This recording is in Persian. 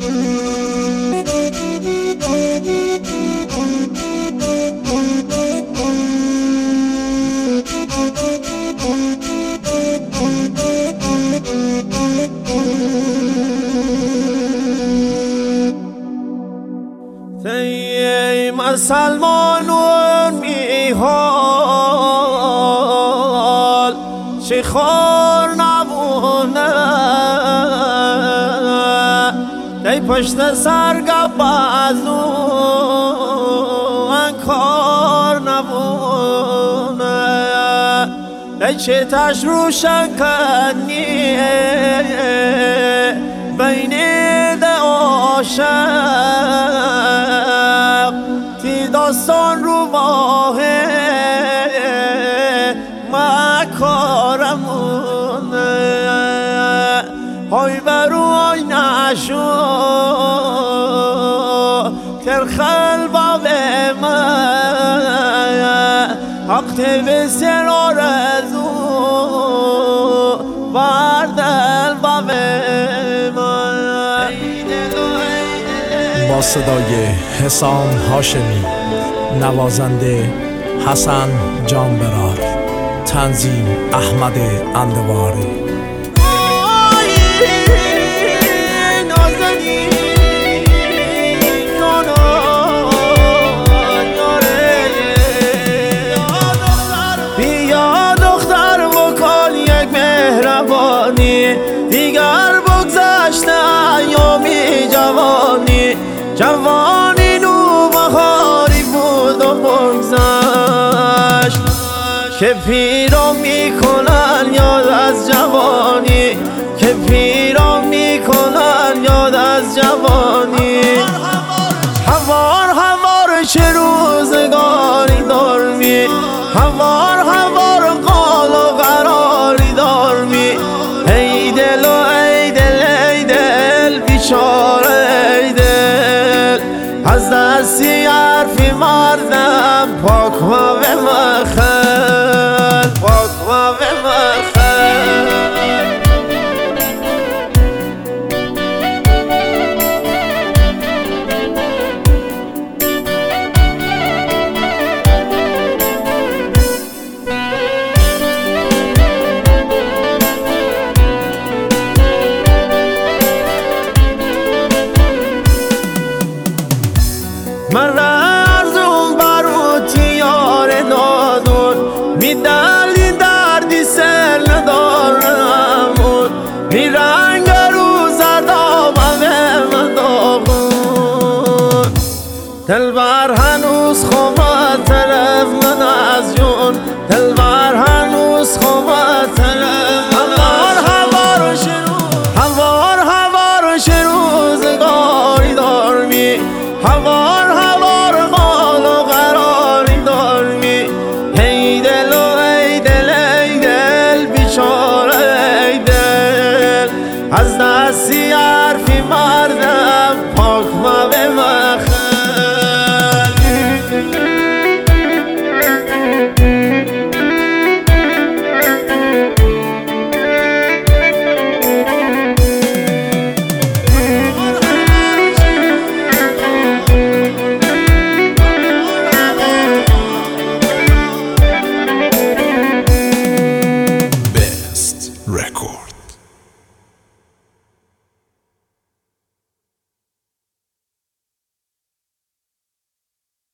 ای مسلمانون میحال چه خور نبونه ای پشت سرگب ازون کار نبونه ای چه تش روشن کنی بین ده عاشق تی داستان رو ماهه مکارمونه های برو های نشو ترخل باب من حق بسر آرزو بردل باب من. با صدای حسام هاشمی، نوازنده حسن جانبرار، تنظیم احمد اندواری. بیا دختر بکن یک مهربانی دیگر بگذشته ایامی جوانی جوانی نو بهاری بود و بگذشت که پیرا میکنن یاد از جوانی که پیرا میکنن یاد از جوانی هوار هوار چه روزگاری دارمی هوار هوار قال و قراری دارمی ای دل و ای دل ای دل بیچاره ای دل از دستی حرفی مردم پاک و به مخل پاک و به مخل. من رزم باروتی یار نادون میدلی دردی سر ندارمون می رنگ روز دامنه من داغون دلبر هنوز خوبه طرف من از جون دلبر هنوز خوبه طرف من هوار هوار هوار هوار روزگاری دارمی هوار هوار قال و قراری دارمی ای دل و ای دل ای دل بیچاره ای دل از دستی حرفی مردم